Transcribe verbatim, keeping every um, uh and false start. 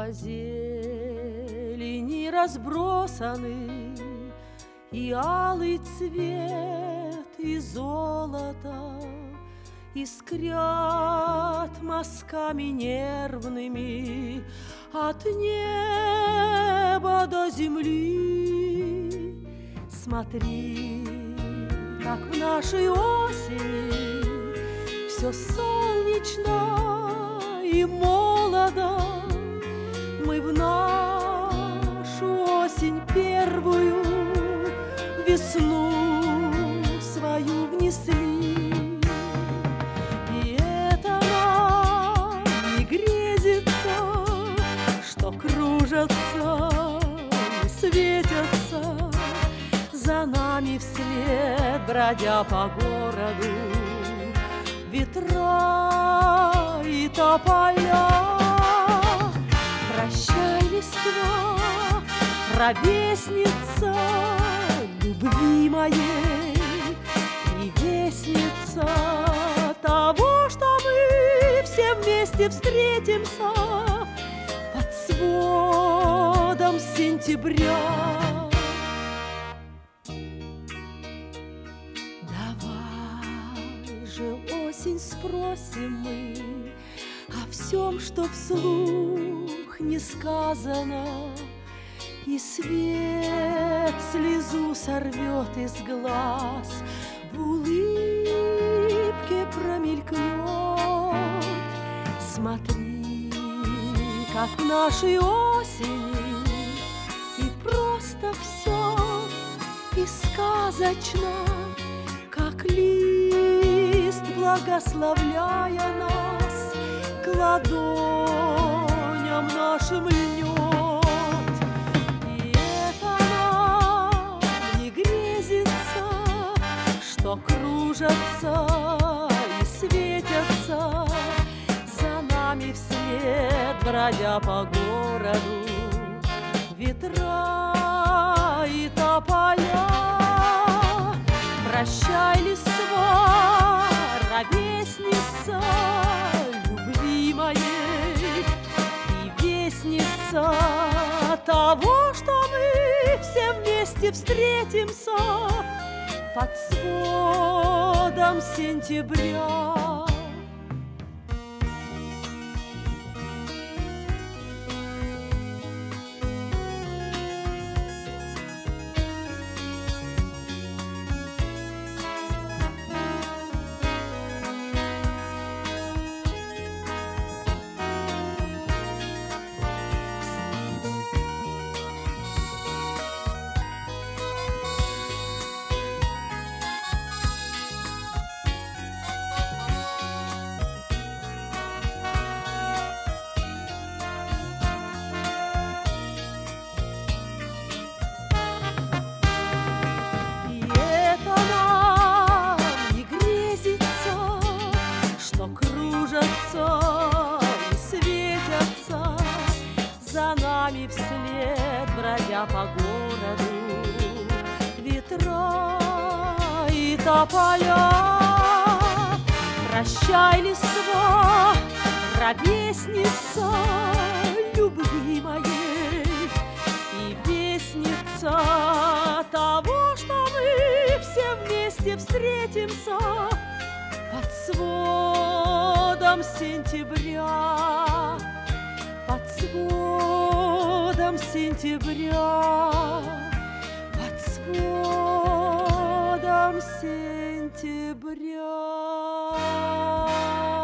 По зелени разбросаны и алый цвет, и золото, искрят мазками нервными от неба до земли. Смотри, как в нашей осени все солнечно и молодо. Мы в нашу осень первую весну свою внесли. И это нам не грезится, что кружатся и светятся за нами вслед, бродя по городу, ветра и тополя. Прощай, листва, ровесница любви моей и вестница того, что мы все вместе встретимся под сводом сентября. Давай же, осень, спросим мы о всем, что вслух не сказано, и свет слезу сорвет из глаз, в улыбке промелькнет. Смотри, как в нашей осени и просто все, и сказочно, как лист, благословляя нас, к ладоням нашим льнет. И это нам не грезится, что кружатся и светятся за нами вслед, бродя по городу, ветра и тополя. Прощай, листва, ровесница любви моей и вестница того, что мы все вместе встретимся под сводом сентября. И светятся за нами вслед, бродя по городу, ветра и тополя. Прощай, листва, ровесница любви моей и вестница того, что мы все вместе встретимся под сводом сентября, под сводом сентября, под сводом сентября.